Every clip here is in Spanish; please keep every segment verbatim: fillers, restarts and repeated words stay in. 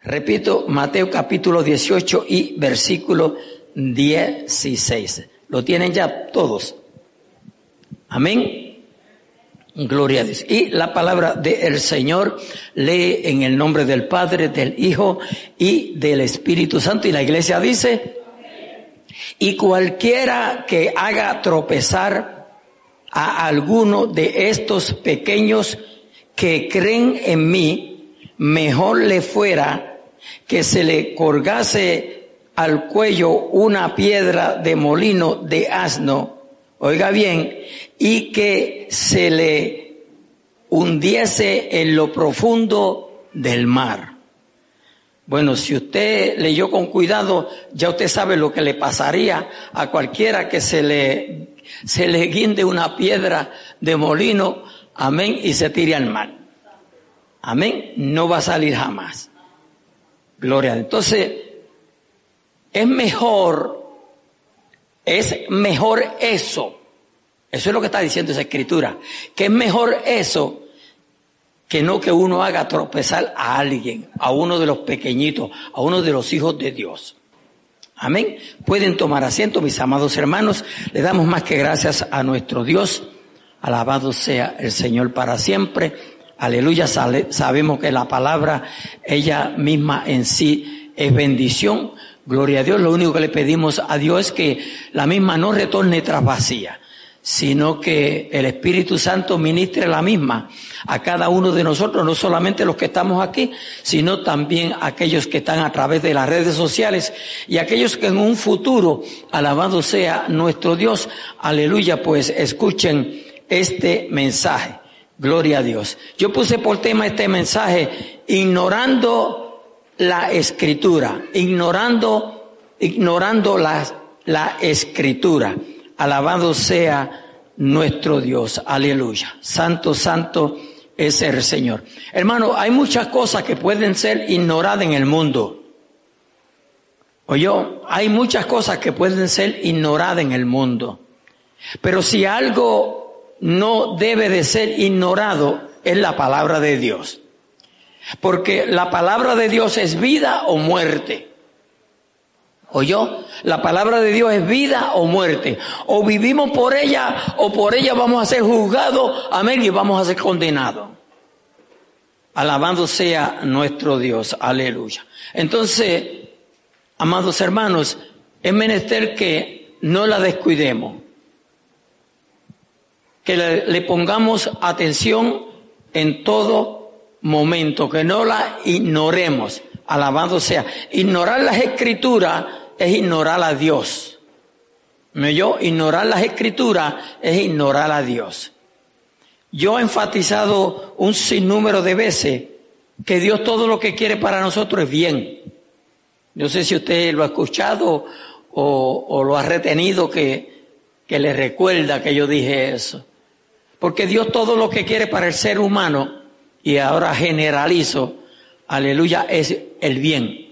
Repito, Mateo capítulo dieciocho y versículo dieciséis. ¿Lo tienen ya todos? Amén. Gloria a Dios. Y la palabra del Señor lee en el nombre del Padre, del Hijo y del Espíritu Santo. Y la iglesia dice: y cualquiera que haga tropezar a alguno de estos pequeños que creen en mí, mejor le fuera que se le colgase al cuello una piedra de molino de asno, oiga bien, y que se le hundiese en lo profundo del mar. Bueno, si usted leyó con cuidado, ya usted sabe lo que le pasaría a cualquiera que se le, se le guinde una piedra de molino, amén, y se tire al mar. Amén, no va a salir jamás. Gloria a Dios. Entonces, es mejor, es mejor eso. Eso es lo que está diciendo esa escritura. Que es mejor eso que no que uno haga tropezar a alguien, a uno de los pequeñitos, a uno de los hijos de Dios. Amén. Pueden tomar asiento, mis amados hermanos. Le damos más que gracias a nuestro Dios. Alabado sea el Señor para siempre. Aleluya. Sabemos que la palabra, ella misma en sí es bendición. Gloria a Dios. Lo único que le pedimos a Dios es que la misma no retorne tras vacía, sino que el Espíritu Santo ministre la misma a cada uno de nosotros, no solamente los que estamos aquí, sino también aquellos que están a través de las redes sociales y aquellos que en un futuro, alabado sea nuestro Dios, aleluya, pues escuchen este mensaje. Gloria a Dios. Yo puse por tema este mensaje, ignorando la Escritura, ignorando, ignorando la, la Escritura. Alabado sea nuestro Dios. Aleluya. Santo, santo es el Señor. Hermano, hay muchas cosas que pueden ser ignoradas en el mundo. Oye, hay muchas cosas que pueden ser ignoradas en el mundo. Pero si algo no debe de ser ignorado, es la palabra de Dios. Porque la palabra de Dios es vida o muerte. ¿Oyó? La palabra de Dios es vida o muerte. O vivimos por ella, o por ella vamos a ser juzgados, amén, y vamos a ser condenados. Alabado sea nuestro Dios, aleluya. Entonces, amados hermanos, es menester que no la descuidemos, que le, le pongamos atención en todo momento, que no la ignoremos. Alabado sea. Ignorar las escrituras es ignorar a Dios. ¿Me oyó? Ignorar las escrituras es ignorar a Dios. Yo he enfatizado un sinnúmero de veces que Dios todo lo que quiere para nosotros es bien. No sé si usted lo ha escuchado o, o lo ha retenido, que, que le recuerda que yo dije eso. Porque Dios todo lo que quiere para el ser humano, y ahora generalizo, aleluya, es el bien.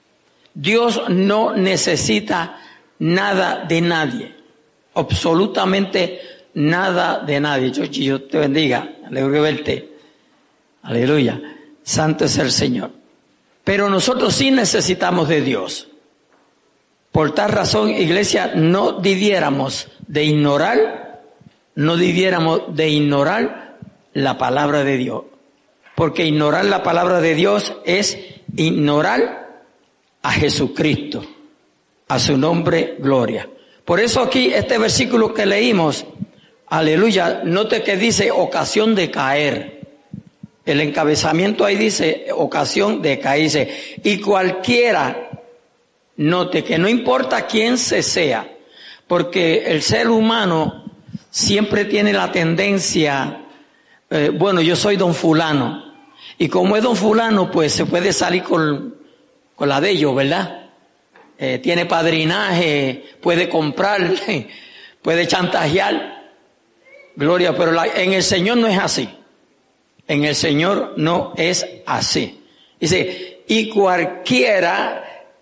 Dios no necesita nada de nadie, absolutamente nada de nadie. Yo, yo te bendiga, aleluya verte, aleluya, santo es el Señor. Pero nosotros sí necesitamos de Dios. Por tal razón, iglesia, no debiéramos de ignorar, no debiéramos de ignorar la palabra de Dios. Porque ignorar la palabra de Dios es ignorar a Jesucristo, a su nombre, gloria. Por eso aquí este versículo que leímos, aleluya, note que dice ocasión de caer. El encabezamiento ahí dice ocasión de caerse. Y cualquiera, note que no importa quién se sea, porque el ser humano siempre tiene la tendencia, eh, bueno, yo soy don fulano, y como es don fulano, pues se puede salir con, con la de ellos, ¿verdad? Eh, tiene padrinaje, puede comprar, puede chantajear, gloria, pero la, en el Señor no es así. En el Señor no es así. Dice, y cualquiera,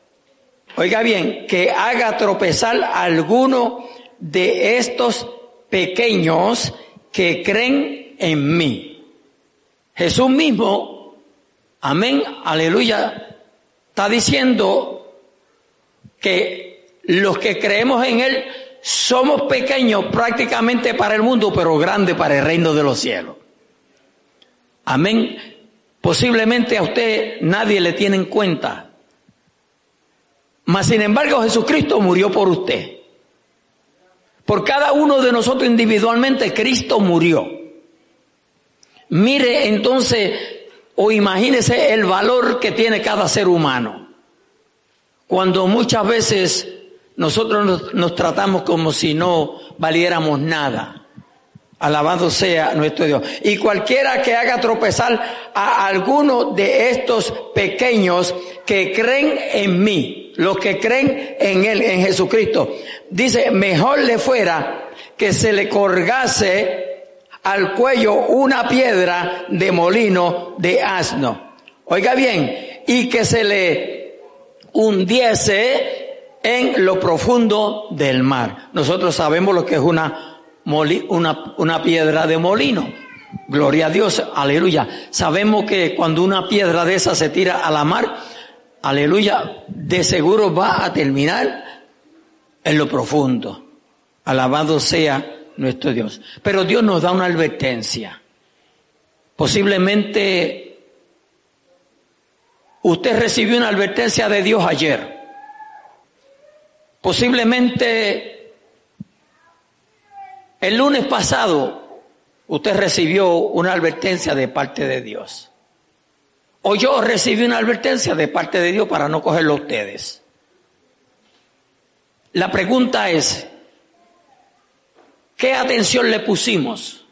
oiga bien, que haga tropezar a alguno de estos pequeños que creen en mí. Jesús mismo, amén, aleluya, está diciendo que los que creemos en Él somos pequeños prácticamente para el mundo, pero grandes para el reino de los cielos. Amén. Posiblemente a usted nadie le tiene en cuenta. Mas sin embargo Jesucristo murió por usted. Por cada uno de nosotros individualmente Cristo murió. Mire entonces o imagínese el valor que tiene cada ser humano. Cuando muchas veces nosotros nos, nos tratamos como si no valiéramos nada. Alabado sea nuestro Dios. Y cualquiera que haga tropezar a alguno de estos pequeños que creen en mí, los que creen en Él, en Jesucristo, dice, mejor le fuera que se le colgase al cuello una piedra de molino de asno. Oiga bien, y que se le hundiese en lo profundo del mar. Nosotros sabemos lo que es una Moli, una, una piedra de molino. Gloria a Dios, aleluya. Sabemos que cuando una piedra de esa se tira a la mar, aleluya, de seguro va a terminar en lo profundo. Alabado sea nuestro Dios. Pero Dios nos da una advertencia. Posiblemente usted recibió una advertencia de Dios ayer. Posiblemente el lunes pasado usted recibió una advertencia de parte de Dios. O yo recibí una advertencia de parte de Dios para no cogerlo a ustedes. La pregunta es, ¿qué atención le pusimos?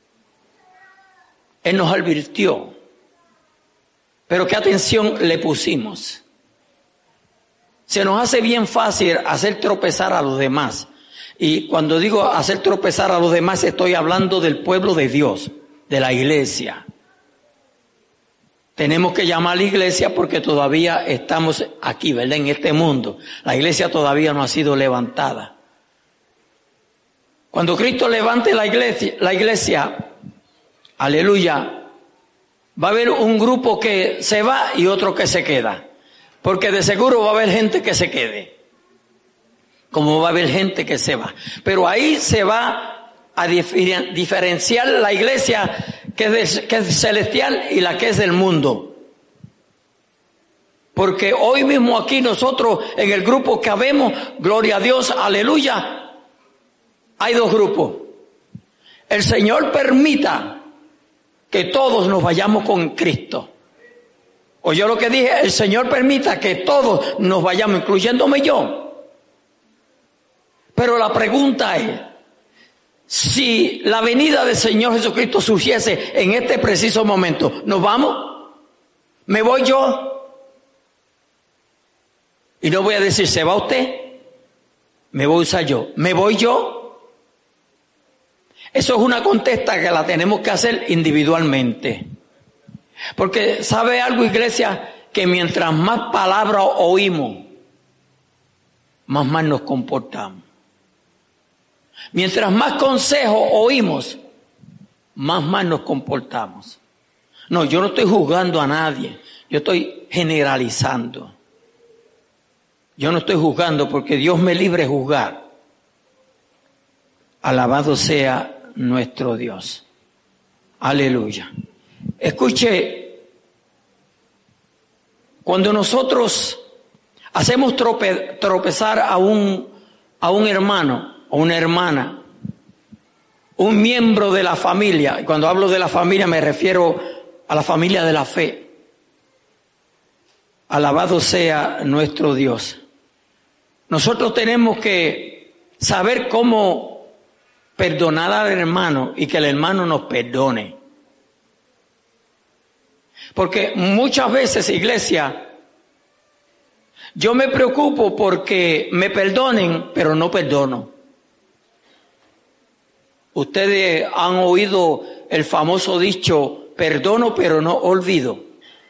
Él nos advirtió, pero ¿qué atención le pusimos? Se nos hace bien fácil hacer tropezar a los demás. Y cuando digo hacer tropezar a los demás, estoy hablando del pueblo de Dios, de la iglesia. Tenemos que llamar a la iglesia porque todavía estamos aquí, ¿verdad? En este mundo. La iglesia todavía no ha sido levantada. Cuando Cristo levante la iglesia, la iglesia, aleluya, va a haber un grupo que se va y otro que se queda. Porque de seguro va a haber gente que se quede. Como va a haber gente que se va. Pero ahí se va a difer- diferenciar la iglesia que es, de, que es celestial y la que es del mundo. Porque hoy mismo aquí nosotros en el grupo que habemos, gloria a Dios, aleluya, hay dos grupos. El Señor permita que todos nos vayamos con Cristo. Oyó lo que dije, el Señor permita que todos nos vayamos, incluyéndome yo. Pero la pregunta es, si la venida del Señor Jesucristo surgiese en este preciso momento, ¿nos vamos? ¿Me voy yo? Y no voy a decir, ¿se va usted? Me voy a usar yo. ¿Me voy yo? Eso es una contesta que la tenemos que hacer individualmente. Porque, ¿sabe algo, iglesia? Que mientras más palabras oímos, más mal nos comportamos. Mientras más consejos oímos, más mal nos comportamos. No, yo no estoy juzgando a nadie, yo estoy generalizando. Yo no estoy juzgando porque Dios me libre de juzgar. Alabado sea nuestro Dios. Aleluya. Escuche, cuando nosotros hacemos trope, tropezar a un, a un hermano, o una hermana, un miembro de la familia. Cuando hablo de la familia me refiero a la familia de la fe. Alabado sea nuestro Dios. Nosotros tenemos que saber cómo perdonar al hermano y que el hermano nos perdone. Porque muchas veces, iglesia, yo me preocupo porque me perdonen, pero no perdono. Ustedes han oído el famoso dicho, perdono pero no olvido.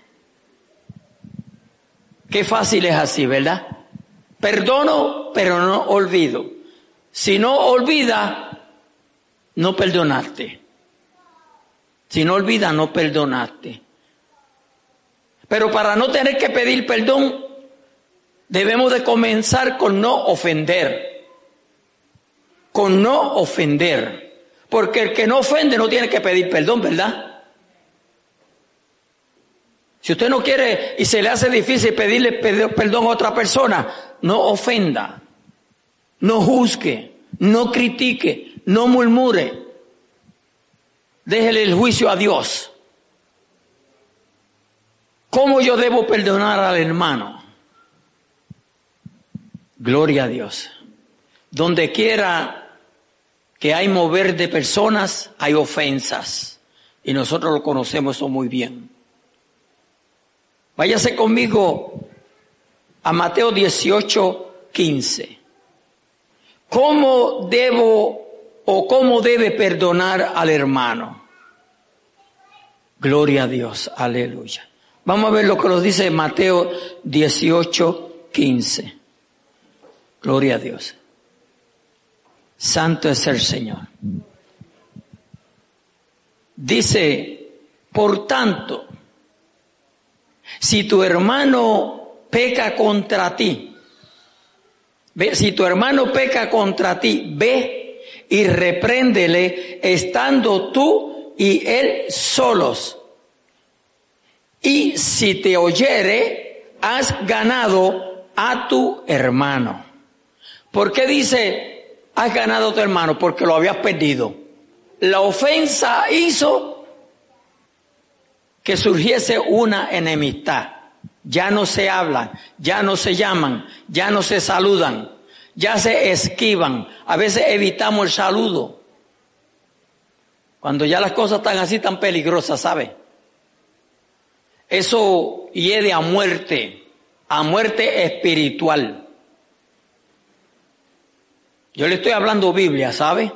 Qué fácil es así, ¿verdad? Perdono pero no olvido. Si no olvida, no perdonaste. Si no olvida, no perdonaste. Pero para no tener que pedir perdón, debemos de comenzar con no ofender. Con no ofender. Porque el que no ofende no tiene que pedir perdón, ¿verdad? Si usted no quiere y se le hace difícil pedirle perdón a otra persona, no ofenda, no juzgue, no critique, no murmure. Déjele el juicio a Dios. ¿Cómo yo debo perdonar al hermano? Gloria a Dios. Donde quiera que hay mover de personas, hay ofensas. Y nosotros lo conocemos eso muy bien. Váyase conmigo a Mateo dieciocho, quince. ¿Cómo debo o cómo debe perdonar al hermano? Gloria a Dios, aleluya. Vamos a ver lo que nos dice Mateo dieciocho, quince. Gloria a Dios. Santo es el Señor. Dice, por tanto, si tu hermano peca contra ti, ve, si tu hermano peca contra ti, ve y repréndele estando tú y él solos. Y si te oyere, has ganado a tu hermano. ¿Por qué dice, has ganado a tu hermano? Porque lo habías perdido. La ofensa hizo que surgiese una enemistad. Ya no se hablan, ya no se llaman, ya no se saludan, ya se esquivan. A veces evitamos el saludo. Cuando ya las cosas están así tan peligrosas, ¿sabe? Eso hiede a muerte, a muerte espiritual. Yo le estoy hablando Biblia, ¿sabe?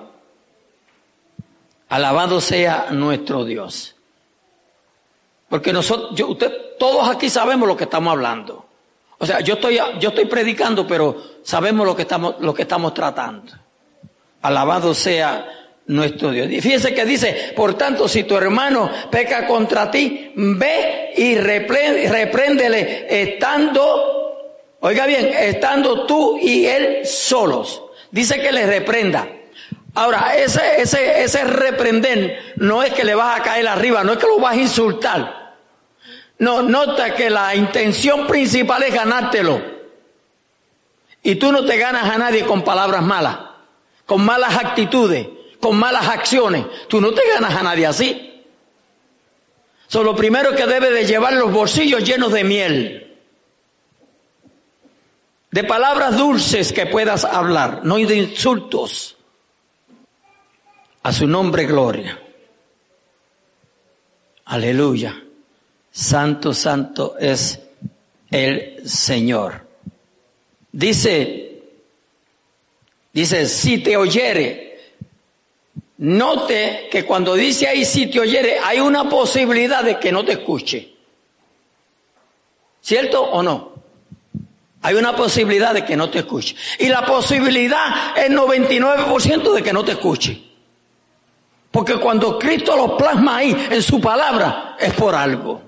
Alabado sea nuestro Dios. Porque nosotros, yo, usted, todos aquí sabemos lo que estamos hablando. O sea, yo estoy, yo estoy predicando, pero sabemos lo que estamos, lo que estamos tratando. Alabado sea nuestro Dios. Y fíjense que dice, por tanto, si tu hermano peca contra ti, ve y repréndele, repréndele estando, oiga bien, estando tú y él solos. Dice que le reprenda. Ahora, ese, ese, ese reprender no es que le vas a caer arriba, no es que lo vas a insultar. No, nota que la intención principal es ganártelo. Y tú no te ganas a nadie con palabras malas, con malas actitudes, con malas acciones. Tú no te ganas a nadie así. So, lo primero que debe de llevar los bolsillos llenos de miel. De palabras dulces que puedas hablar, no de insultos. A su nombre, gloria. Aleluya. Santo, santo es el Señor. Dice, dice, si te oyere. Note que cuando dice ahí si te oyere, hay una posibilidad de que no te escuche. ¿Cierto o no? Hay una posibilidad de que no te escuche. Y la posibilidad es noventa y nueve por ciento de que no te escuche. Porque cuando Cristo lo plasma ahí en su palabra, es por algo.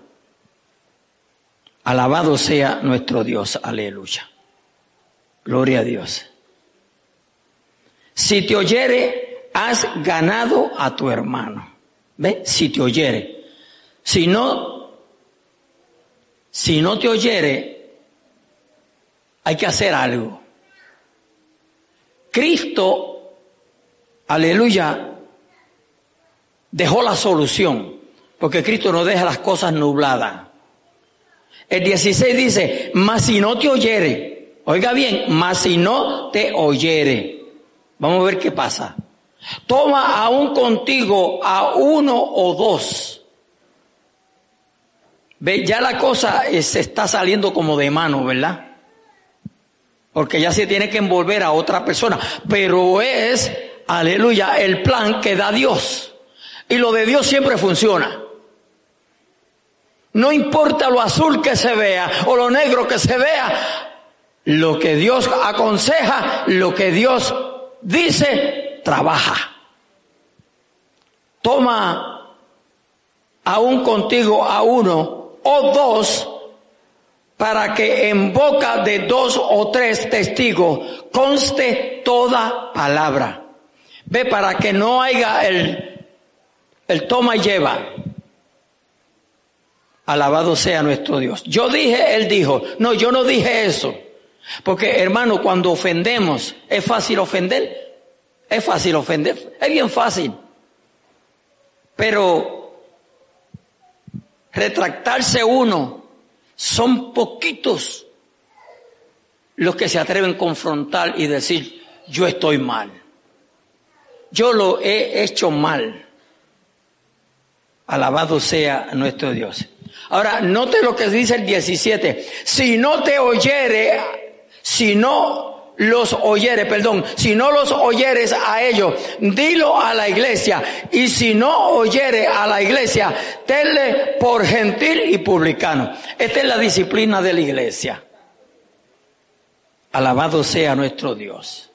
Alabado sea nuestro Dios. Aleluya. Gloria a Dios. Si te oyere, has ganado a tu hermano. ¿Ve? Si te oyere. Si no, si no te oyere, hay que hacer algo. Cristo, aleluya, dejó la solución, porque Cristo no deja las cosas nubladas. El dieciséis dice, mas si no te oyere, oiga bien, mas si no te oyere, vamos a ver qué pasa. Toma aún contigo a uno o dos. Ve, ya la cosa eh, se está saliendo como de mano, ¿verdad? Porque ya se tiene que envolver a otra persona, pero es, aleluya, el plan que da Dios. Y lo de Dios siempre funciona. No importa lo azul que se vea o lo negro que se vea, lo que Dios aconseja, lo que Dios dice, trabaja. Toma aún contigo a uno o dos para que en boca de dos o tres testigos conste toda palabra. Ve, para que no haya el, el toma y lleva. Alabado sea nuestro Dios. Yo dije, él dijo. No, yo no dije eso. Porque, hermano, cuando ofendemos, ¿es fácil ofender? Es fácil ofender. Es bien fácil. Pero retractarse uno, son poquitos los que se atreven a confrontar y decir, yo estoy mal. Yo lo he hecho mal. Alabado sea nuestro Dios. Ahora, note lo que dice el diecisiete. Si no te oyere, si no los oyere, perdón, si no los oyeres a ellos, dilo a la iglesia. Y si no oyere a la iglesia, tenle por gentil y publicano. Esta es la disciplina de la iglesia. Alabado sea nuestro Dios.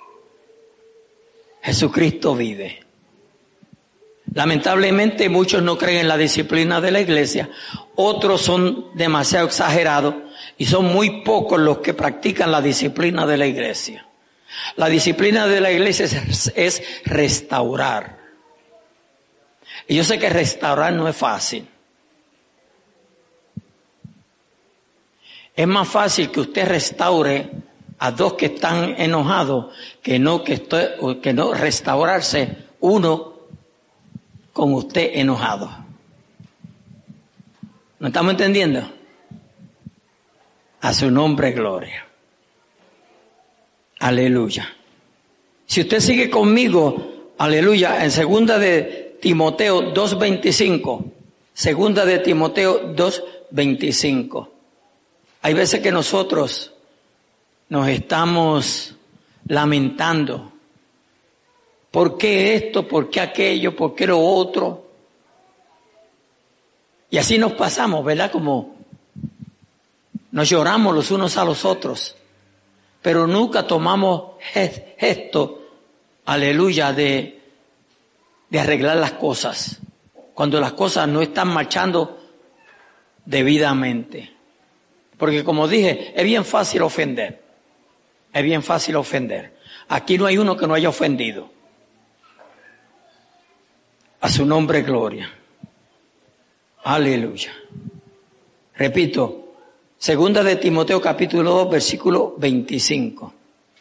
Jesucristo vive. Lamentablemente muchos no creen en la disciplina de la iglesia, otros son demasiado exagerados y son muy pocos los que practican la disciplina de la iglesia. La disciplina de la iglesia es, es restaurar. Y yo sé que restaurar no es fácil. Es más fácil que usted restaure a dos que están enojados que no que, estoy, que no restaurarse uno con usted enojado. ¿No estamos entendiendo? A su nombre gloria. Aleluya. Si usted sigue conmigo, aleluya, en segunda de Timoteo dos veinticinco, segunda de Timoteo dos veinticinco. Hay veces que nosotros nos estamos lamentando. ¿Por qué esto? ¿Por qué aquello? ¿Por qué lo otro? Y así nos pasamos, ¿verdad? Como nos lloramos los unos a los otros, pero nunca tomamos gesto, aleluya, de, de arreglar las cosas, cuando las cosas no están marchando debidamente. Porque como dije, es bien fácil ofender, es bien fácil ofender. Aquí no hay uno que no haya ofendido. A su nombre, gloria. Aleluya. Repito, segunda de Timoteo capítulo dos, versículo veinticinco.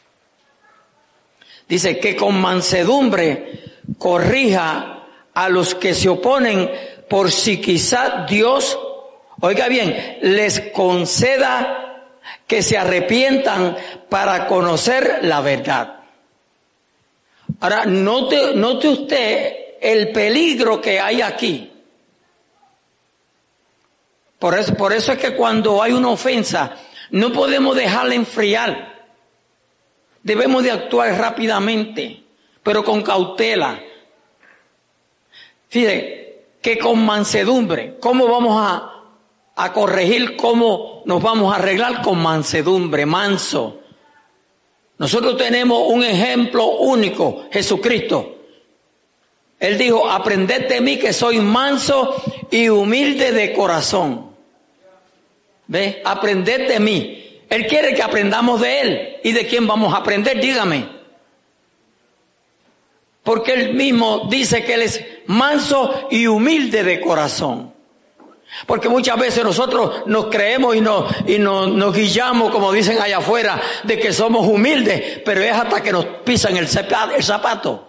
Dice que con mansedumbre corrija a los que se oponen, por si quizá Dios, oiga bien, les conceda que se arrepientan para conocer la verdad. Ahora, note, note usted el peligro que hay aquí. Por eso, por eso es que cuando hay una ofensa, no podemos dejarla enfriar. Debemos de actuar rápidamente, pero con cautela. Fíjate, que con mansedumbre, ¿cómo vamos a, a corregir? ¿Cómo nos vamos a arreglar? Con mansedumbre, manso. Nosotros tenemos un ejemplo único, Jesucristo. Él dijo, aprended de mí que soy manso y humilde de corazón. ¿Ve? Aprended de mí. Él quiere que aprendamos de Él. ¿Y de quién vamos a aprender? Dígame. Porque Él mismo dice que Él es manso y humilde de corazón. Porque muchas veces nosotros nos creemos y nos, y nos, nos guillamos, como dicen allá afuera, de que somos humildes, pero es hasta que nos pisan el zapato.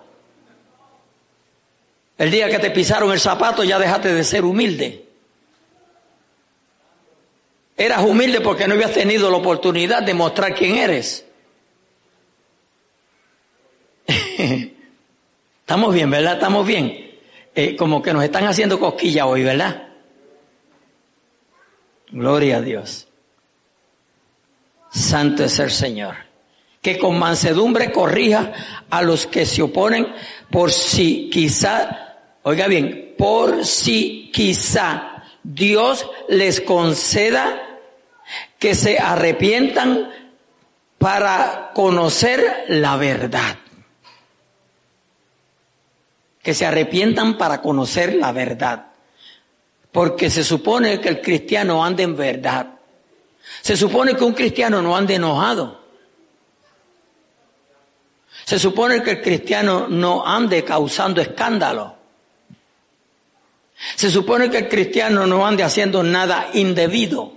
El día que te pisaron el zapato ya dejaste de ser humilde. Eras humilde porque no habías tenido la oportunidad de mostrar quién eres. Estamos bien, ¿verdad? Estamos bien. Eh, como que nos están haciendo cosquillas hoy, ¿verdad? Gloria a Dios. Santo es el Señor. Que con mansedumbre corrija a los que se oponen, por si quizá, oiga bien, por si quizá Dios les conceda que se arrepientan para conocer la verdad. Que se arrepientan para conocer la verdad. Porque se supone que el cristiano anda en verdad. Se supone que un cristiano no ande enojado. Se supone que el cristiano no ande causando escándalo. Se supone que el cristiano no ande haciendo nada indebido.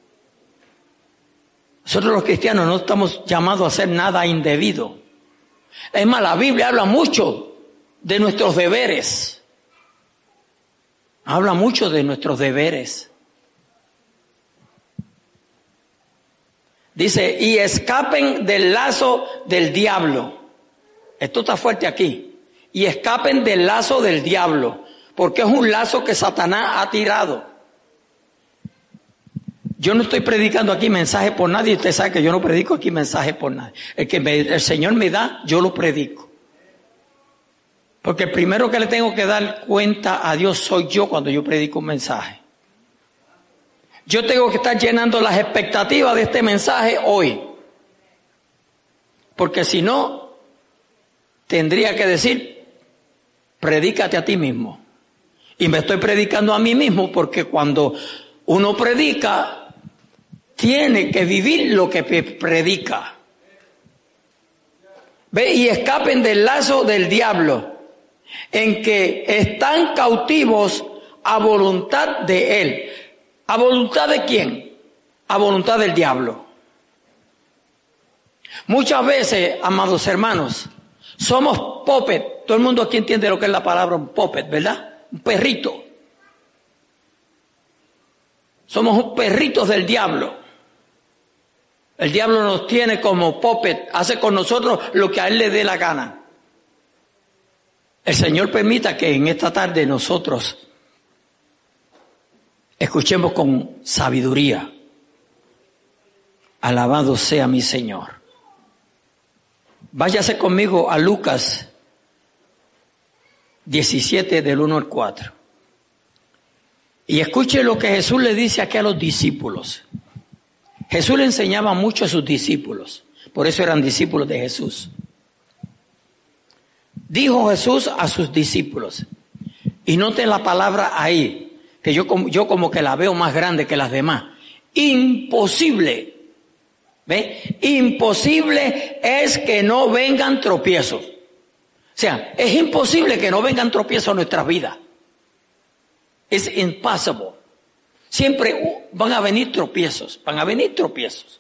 Nosotros los cristianos no estamos llamados a hacer nada indebido. Es más, la Biblia habla mucho de nuestros deberes. Habla mucho de nuestros deberes. Dice, y escapen del lazo del diablo. Esto está fuerte aquí. Y escapen del lazo del diablo. Porque es un lazo que Satanás ha tirado. Yo no estoy predicando aquí mensajes por nadie. Usted sabe que yo no predico aquí mensajes por nadie. El que me, el Señor me da, yo lo predico. Porque el primero que le tengo que dar cuenta a Dios soy yo cuando yo predico un mensaje. Yo tengo que estar llenando las expectativas de este mensaje hoy. Porque si no, tendría que decir, predícate a ti mismo. Y me estoy predicando a mí mismo porque cuando uno predica, tiene que vivir lo que predica. Ve, y escapen del lazo del diablo, en que están cautivos a voluntad de él. ¿A voluntad de quién? A voluntad del diablo. Muchas veces, amados hermanos, somos puppet. Todo el mundo aquí entiende lo que es la palabra un puppet, ¿verdad? Un perrito. Somos un perritos del diablo. El diablo nos tiene como puppet, hace con nosotros lo que a él le dé la gana. El Señor permita que en esta tarde nosotros escuchemos con sabiduría. Alabado sea mi Señor. Váyase conmigo a Lucas diecisiete del uno al cuatro. Y escuche lo que Jesús le dice aquí a los discípulos. Jesús le enseñaba mucho a sus discípulos. Por eso eran discípulos de Jesús. Dijo Jesús a sus discípulos. Y noten la palabra ahí, que yo, yo como que la veo más grande que las demás. Imposible. ¿Ve? Imposible es que no vengan tropiezos. O sea, es imposible que no vengan tropiezos a nuestras vidas. Es impossible. Siempre van a venir tropiezos, van a venir tropiezos.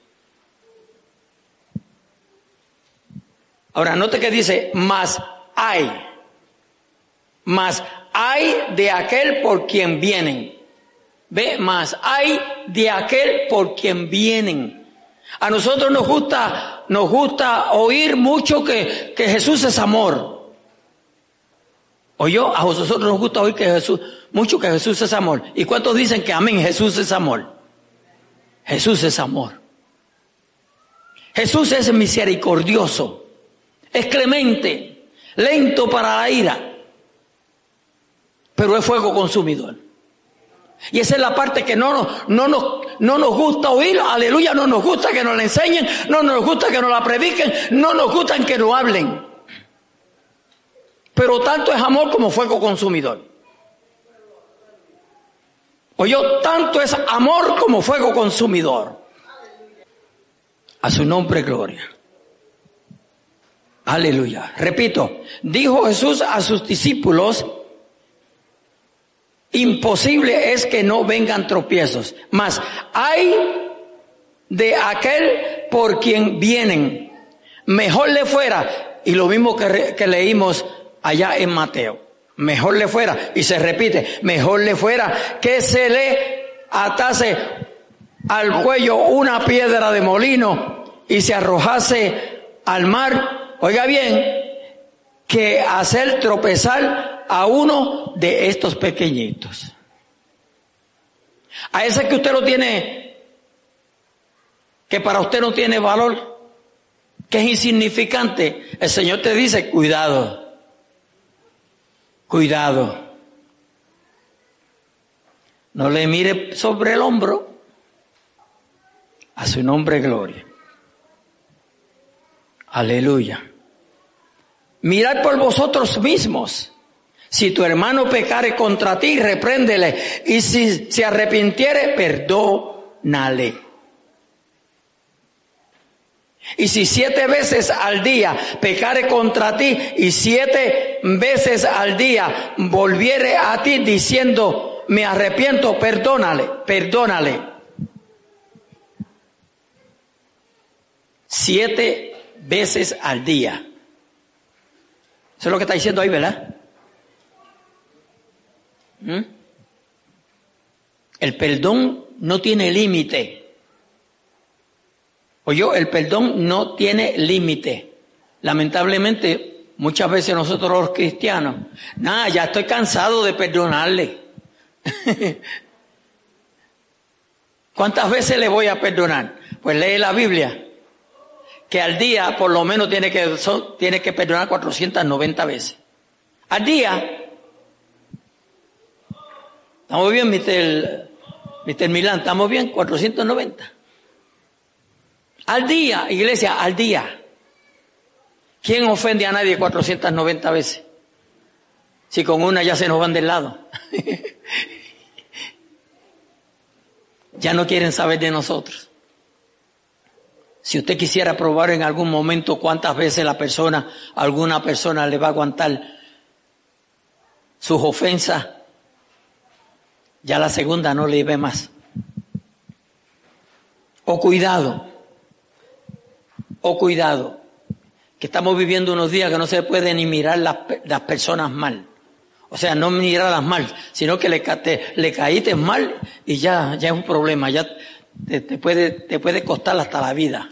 Ahora, note que dice, mas hay, mas hay de aquel por quien vienen. Ve, mas hay de aquel por quien vienen. A nosotros nos gusta, nos gusta oír mucho que, que Jesús es amor. Oyó, a nosotros nos gusta oír que Jesús, mucho que Jesús es amor. ¿Y cuántos dicen que amén? Jesús es amor. Jesús es amor. Jesús es misericordioso, es clemente, lento para la ira, pero es fuego consumidor. Y esa es la parte que no nos, no nos, no nos gusta oír, aleluya, no nos gusta que nos la enseñen, no nos gusta que nos la prediquen, no nos gusta que nos hablen. Pero tanto es amor como fuego consumidor. Oyó, tanto es amor como fuego consumidor. A su nombre, gloria. Aleluya. Repito, dijo Jesús a sus discípulos, imposible es que no vengan tropiezos, mas hay de aquel por quien vienen. Mejor le fuera, y lo mismo que, que leímos allá en Mateo, mejor le fuera, y se repite, mejor le fuera que se le atase al cuello una piedra de molino y se arrojase al mar, oiga bien, que hacer tropezar a uno de estos pequeñitos. A ese que usted lo tiene, que para usted no tiene valor, que es insignificante, el Señor te dice, cuidado. Cuidado. No le mire sobre el hombro. A su nombre, gloria. Aleluya. Mirad por vosotros mismos. Si tu hermano pecare contra ti, repréndele. Y si se arrepintiere, perdónale. Y si siete veces al día pecare contra ti y siete veces al día volviere a ti diciendo, me arrepiento, perdónale, perdónale. Siete veces al día. Eso es lo que está diciendo ahí, ¿verdad? ¿Mm? El perdón no tiene límite. Oye, el perdón no tiene límite. Lamentablemente, muchas veces nosotros los cristianos, nada, ya estoy cansado de perdonarle. ¿Cuántas veces le voy a perdonar? Pues lee la Biblia, que al día por lo menos tiene que, son, tiene que perdonar cuatrocientas noventa veces. Al día. ¿Estamos bien, mister mister Milán? ¿Estamos bien? cuatrocientos noventa. Al día, iglesia, al día. ¿Quién ofende a nadie cuatrocientas noventa veces? Si con una ya se nos van del lado. Ya no quieren saber de nosotros. Si usted quisiera probar en algún momento cuántas veces la persona, alguna persona le va a aguantar sus ofensas, ya la segunda no le ve más. O cuidado. O cuidado, que estamos viviendo unos días que no se puede ni mirar las, las personas mal. O sea, no mirarlas mal, sino que le, te, le caíste mal y ya, ya es un problema, ya te, te, puede, te puede costar hasta la vida.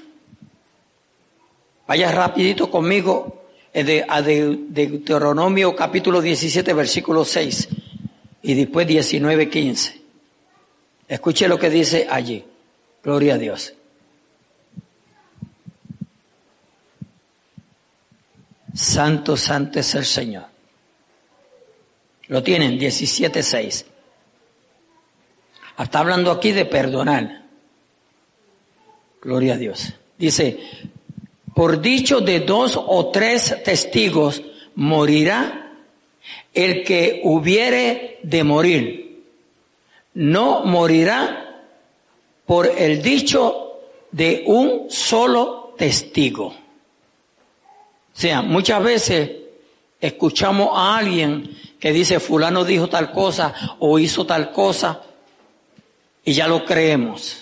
Vaya rapidito conmigo de, a de, de Deuteronomio capítulo diecisiete, versículo seis y después diecinueve, quince. Escuche lo que dice allí. Gloria a Dios. Santo, santo es el Señor. Lo tienen, diecisiete seis. Está hablando aquí de perdonar. Gloria a Dios. Dice, por dicho de dos o tres testigos morirá el que hubiere de morir. No morirá por el dicho de un solo testigo. O sea, muchas veces escuchamos a alguien que dice fulano dijo tal cosa o hizo tal cosa y ya lo creemos.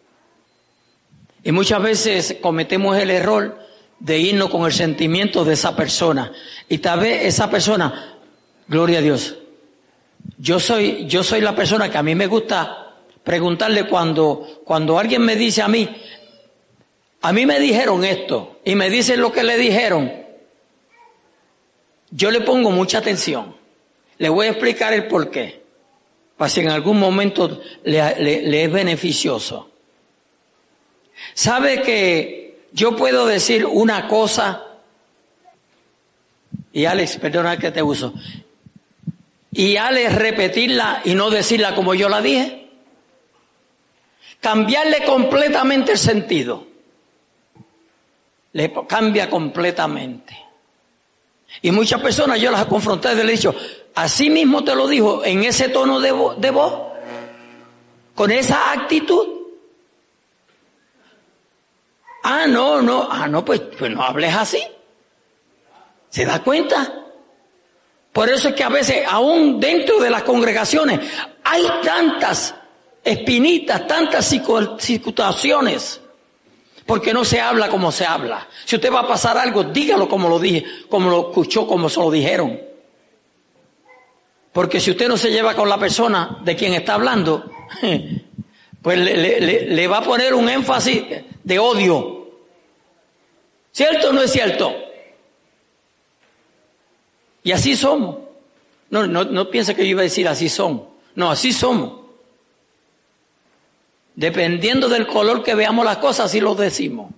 Y muchas veces cometemos el error de irnos con el sentimiento de esa persona. Y tal vez esa persona, gloria a Dios, yo soy, yo soy la persona que a mí me gusta preguntarle cuando, cuando alguien me dice a mí, a mí me dijeron esto y me dicen lo que le dijeron. Yo le pongo mucha atención. Le voy a explicar el por qué. Para si en algún momento le, le, le es beneficioso. ¿Sabe que yo puedo decir una cosa? Y Alex, perdona que te uso. Y Alex repetirla y no decirla como yo la dije. Cambiarle completamente el sentido. Le cambia completamente. Y muchas personas yo las he confrontado y les he dicho, así mismo te lo dijo, en ese tono de, vo- de voz, con esa actitud. Ah, no, no, ah, no, pues, pues no hables así. ¿Se da cuenta? Por eso es que a veces, aún dentro de las congregaciones, hay tantas espinitas, tantas situaciones. Porque no se habla como se habla. Si usted va a pasar algo, dígalo como lo dije, como lo escuchó, como se lo dijeron. Porque si usted no se lleva con la persona de quien está hablando, pues le, le, le va a poner un énfasis de odio. ¿Cierto o no es cierto? Y así somos. No, no, no piense que yo iba a decir así son. No, así somos. Dependiendo del color que veamos las cosas, así lo decimos.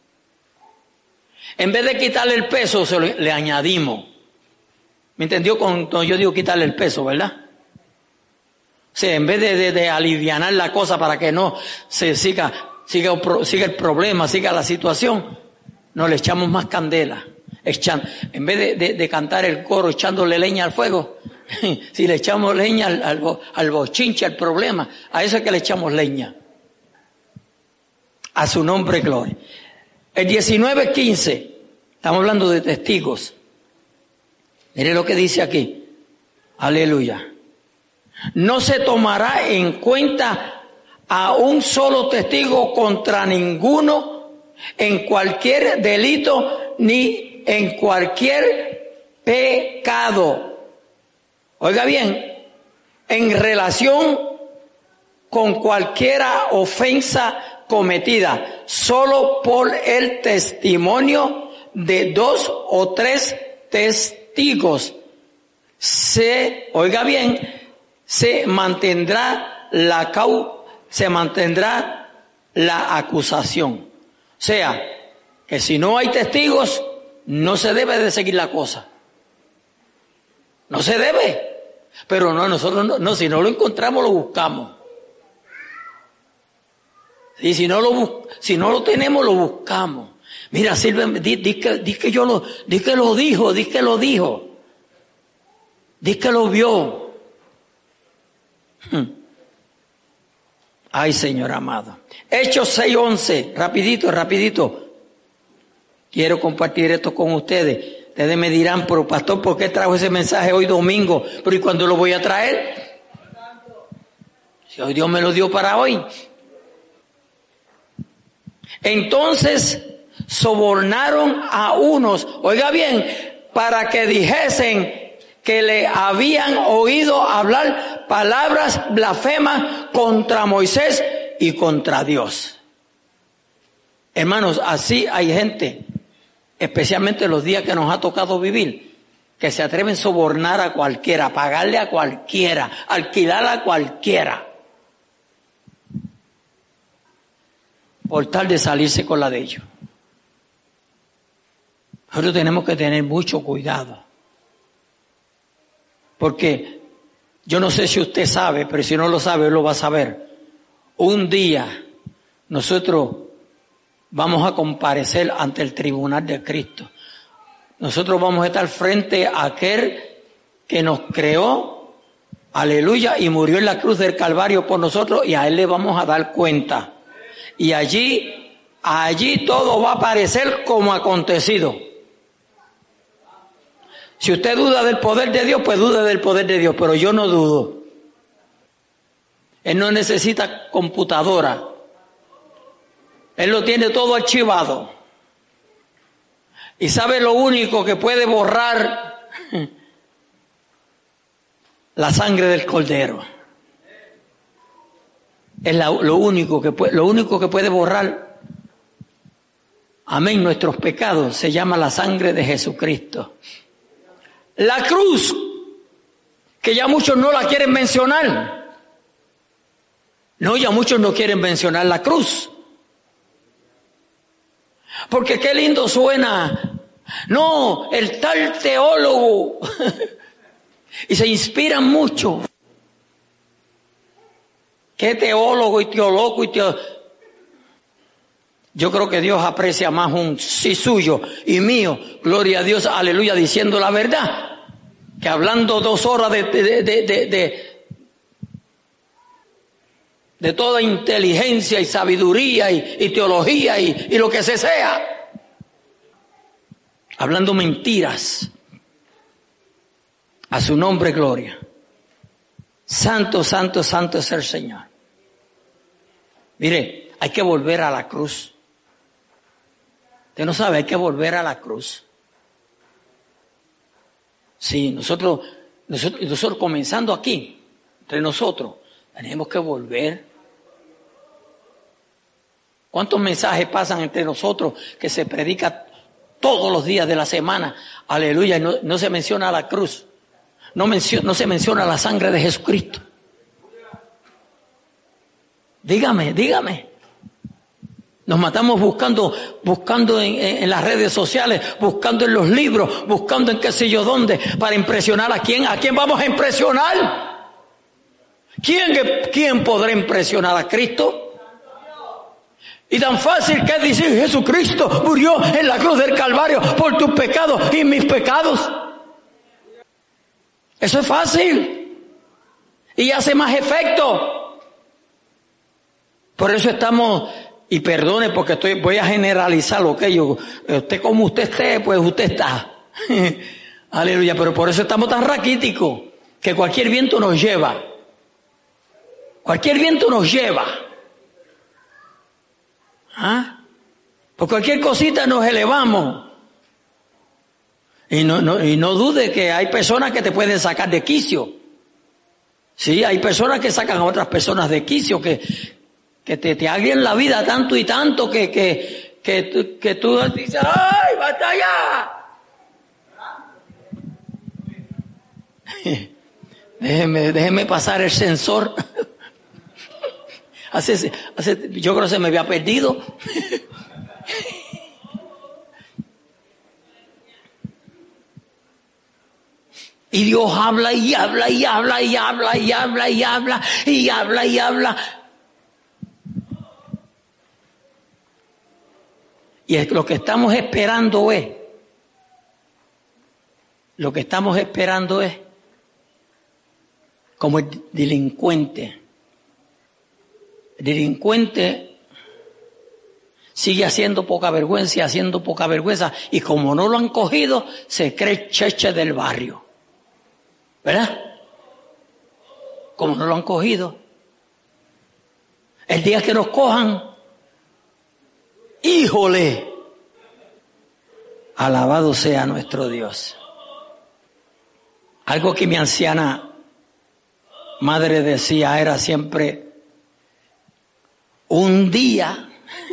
En vez de quitarle el peso, se lo, le añadimos. ¿Me entendió? Cuando yo digo quitarle el peso, ¿verdad? O sea, en vez de, de, de alivianar la cosa para que no se siga, siga, siga el problema, siga la situación, no le echamos más candela. Echan, en vez de, de, de cantar el coro echándole leña al fuego, si le echamos leña al, al, al bochinche, al problema, a eso es que le echamos leña. A su nombre, gloria. El diecinueve quince, estamos hablando de testigos. Mire lo que dice aquí. Aleluya. No se tomará en cuenta a un solo testigo contra ninguno en cualquier delito ni en cualquier pecado. Oiga bien, en relación con cualquiera ofensa cometida, solo por el testimonio de dos o tres testigos, se, oiga bien, se mantendrá la cau, se mantendrá la acusación. O sea, que si no hay testigos, no se debe de seguir la cosa. No se debe. Pero no, nosotros no, no si no lo encontramos, lo buscamos. Y si no lo, si no lo tenemos, lo buscamos. Mira, Silvia, di, di, que, di que yo lo, di que lo dijo, di que lo dijo. Di que lo vio. Hmm. Ay, Señor amado. Hechos seis once, rapidito, rapidito. Quiero compartir esto con ustedes. Ustedes me dirán, pero pastor, ¿por qué trajo ese mensaje hoy domingo? Pero ¿y cuándo lo voy a traer? Si hoy Dios me lo dio para hoy. Entonces sobornaron a unos, oiga bien, para que dijesen que le habían oído hablar palabras blasfemas contra Moisés y contra Dios. Hermanos, así hay gente, especialmente los días que nos ha tocado vivir, que se atreven a sobornar a cualquiera, pagarle a cualquiera, alquilar a cualquiera, por tal de salirse con la de ellos. Nosotros tenemos que tener mucho cuidado. Porque yo no sé si usted sabe, pero si no lo sabe, lo va a saber. Un día nosotros vamos a comparecer ante el tribunal de Cristo. Nosotros vamos a estar frente a aquel que nos creó, aleluya, y murió en la cruz del Calvario por nosotros, y a él le vamos a dar cuenta. Y allí, allí todo va a aparecer como acontecido. Si usted duda del poder de Dios, pues duda del poder de Dios, pero yo no dudo. Él no necesita computadora. Él lo tiene todo archivado. Y sabe lo único que puede borrar: la sangre del Cordero. Es la, lo único que puede, lo único que puede borrar, amén, nuestros pecados, se llama la sangre de Jesucristo. La cruz, que ya muchos no la quieren mencionar. No, ya muchos no quieren mencionar la cruz. Porque qué lindo suena. No, el tal teólogo. Y se inspiran mucho. Qué teólogo y teólogo y teólogo. Yo creo que Dios aprecia más un sí suyo y mío, gloria a Dios, aleluya, diciendo la verdad, que hablando dos horas de, de, de, de, de, de toda inteligencia y sabiduría y, y teología y, y lo que se sea. Hablando mentiras. A su nombre, gloria. Santo, santo, santo es el Señor. Mire, hay que volver a la cruz. Usted no sabe, hay que volver a la cruz. Sí, nosotros, nosotros, nosotros comenzando aquí, entre nosotros, tenemos que volver. ¿Cuántos mensajes pasan entre nosotros que se predica todos los días de la semana? Aleluya, y no, no se menciona la cruz. No, menciona, no se menciona la sangre de Jesucristo. Dígame, dígame. Nos matamos buscando, buscando en, en, en las redes sociales, buscando en los libros, buscando en qué sé yo dónde, para impresionar a quién. ¿A quién vamos a impresionar? ¿Quién, quién podrá impresionar a Cristo? Y tan fácil que es decir, Jesucristo murió en la cruz del Calvario por tus pecados y mis pecados. Eso es fácil. Y hace más efecto. Por eso estamos Y perdone porque estoy, voy a generalizar lo que yo, usted como usted esté, pues usted está. Aleluya, pero por eso estamos tan raquíticos, que cualquier viento nos lleva. Cualquier viento nos lleva. ¿Ah? Por cualquier cosita nos elevamos. Y no, no, y no dude que hay personas que te pueden sacar de quicio. Sí, hay personas que sacan a otras personas de quicio, que, que te, te agrian la vida tanto y tanto que, que, que, que tú dices, ¡ay, basta ya! Déjeme, déjeme pasar el sensor. hace, hace, yo creo que se me había perdido. Y Dios habla y habla y habla y habla y habla y habla y habla y habla. Y es lo que estamos esperando es, lo que estamos esperando es, como el delincuente. El delincuente sigue haciendo poca vergüenza, haciendo poca vergüenza, y como no lo han cogido, se cree cheche del barrio. ¿Verdad? Como no lo han cogido. El día que nos cojan, ¡híjole! Alabado sea nuestro Dios. Algo que mi anciana madre decía era siempre, un día,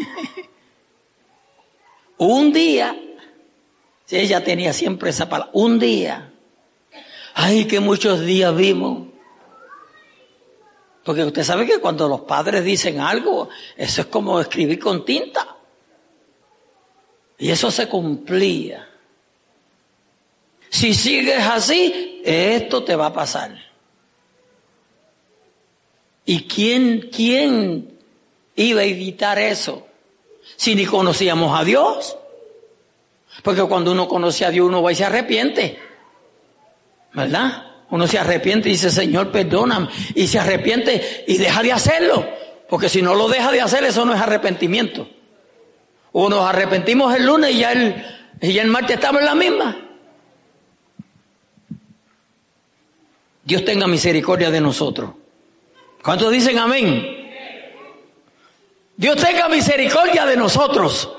un día, si ella tenía siempre esa palabra, un día. Ay, que muchos días vimos. Porque usted sabe que cuando los padres dicen algo, eso es como escribir con tinta. Y eso se cumplía. Si sigues así, esto te va a pasar. ¿Y quién, quién iba a evitar eso? Si ni conocíamos a Dios. Porque cuando uno conoce a Dios, uno va y se arrepiente. ¿Verdad? Uno se arrepiente y dice, Señor, perdóname. Y se arrepiente y deja de hacerlo. Porque si no lo deja de hacer, eso no es arrepentimiento. O nos arrepentimos el lunes y ya el, y ya el martes estamos en la misma. Dios tenga misericordia de nosotros. ¿Cuántos dicen amén? Dios tenga misericordia de nosotros.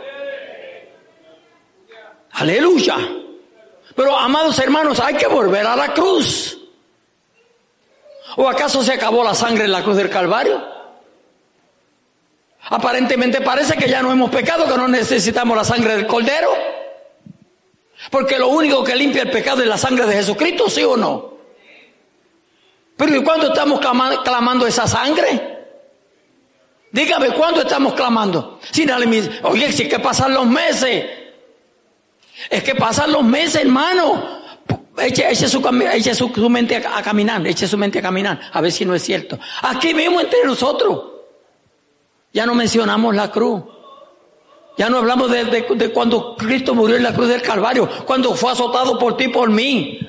Aleluya. Pero, amados hermanos, hay que volver a la cruz. ¿O acaso se acabó la sangre en la cruz del Calvario? Aparentemente parece que ya no hemos pecado, que no necesitamos la sangre del Cordero. Porque lo único que limpia el pecado es la sangre de Jesucristo, ¿sí o no? Pero ¿y cuándo estamos clamando esa sangre? Dígame, ¿cuándo estamos clamando? Si dale, oye, si es que pasan los meses. Es que pasan los meses, hermano. Eche, eche, su, eche su, su mente a, a caminar, eche su mente a caminar, a ver si no es cierto. Aquí mismo entre nosotros. Ya no mencionamos la cruz. Ya no hablamos de, de, de cuando Cristo murió en la cruz del Calvario, cuando fue azotado por ti y por mí.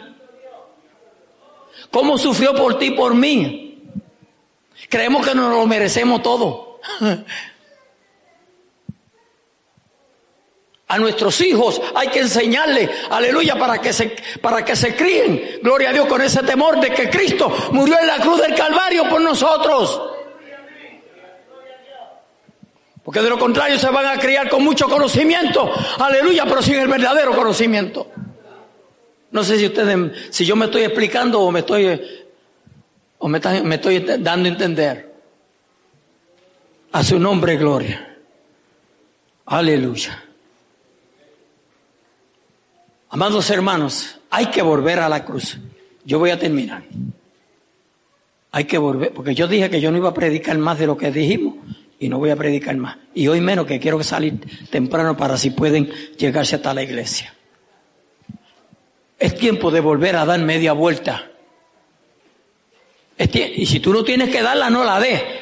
¿Cómo sufrió por ti y por mí? Creemos que nos lo merecemos todo. A nuestros hijos hay que enseñarles, aleluya, para que se, para que se críen, gloria a Dios, con ese temor de que Cristo murió en la cruz del Calvario por nosotros. Porque de lo contrario se van a criar con mucho conocimiento, aleluya, pero sin el verdadero conocimiento. No sé si ustedes, si yo me estoy explicando o me estoy, o me, está, me estoy dando a entender. A su nombre, gloria. Aleluya. Amados hermanos, hay que volver a la cruz. Yo voy a terminar. Hay que volver, porque yo dije que yo no iba a predicar más de lo que dijimos y no voy a predicar más. Y hoy menos, que quiero salir temprano para si pueden llegarse hasta la iglesia. Es tiempo de volver a dar media vuelta. Es tie- y si tú no tienes que darla, no la des.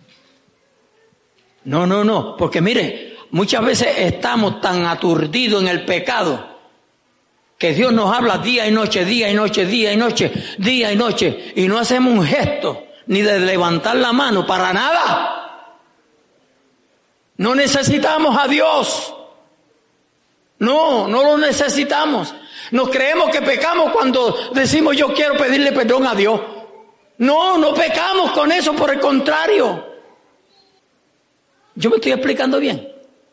No, no, no, porque mire, muchas veces estamos tan aturdidos en el pecado que Dios nos habla día y noche, día y noche, día y noche, día y noche, y no hacemos un gesto, ni de levantar la mano, para nada. No necesitamos a Dios. No, no lo necesitamos. Nos creemos que pecamos cuando decimos yo quiero pedirle perdón a Dios. No, no pecamos con eso, por el contrario. Yo me estoy explicando bien.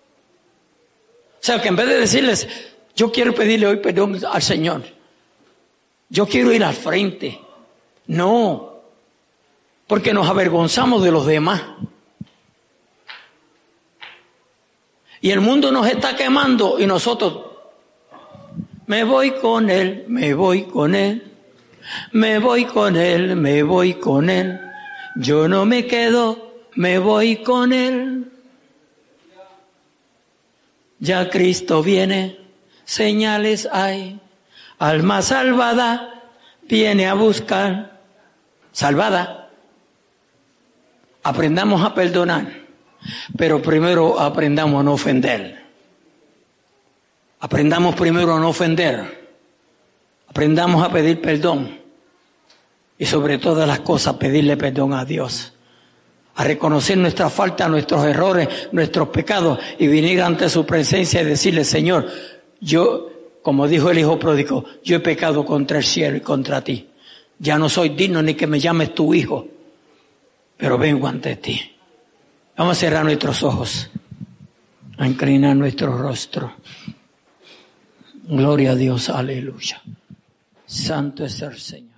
O sea, que en vez de decirles, yo quiero pedirle hoy perdón al Señor, yo quiero ir al frente. No, porque nos avergonzamos de los demás. Y el mundo nos está quemando y nosotros, me voy con él, me voy con él, me voy con él, me voy con él, yo no me quedo, me voy con él. Ya Cristo viene, señales hay, alma salvada viene a buscar. Salvada. Aprendamos a perdonar. Pero primero aprendamos a no ofender. Aprendamos primero a no ofender. Aprendamos a pedir perdón. Y sobre todas las cosas pedirle perdón a Dios. A reconocer nuestra falta, nuestros errores, nuestros pecados y venir ante su presencia y decirle, Señor, yo, como dijo el hijo pródigo, yo he pecado contra el cielo y contra ti. Ya no soy digno ni que me llames tu hijo, pero vengo ante ti. Vamos a cerrar nuestros ojos, a inclinar nuestro rostro. Gloria a Dios, aleluya. Santo es el Señor.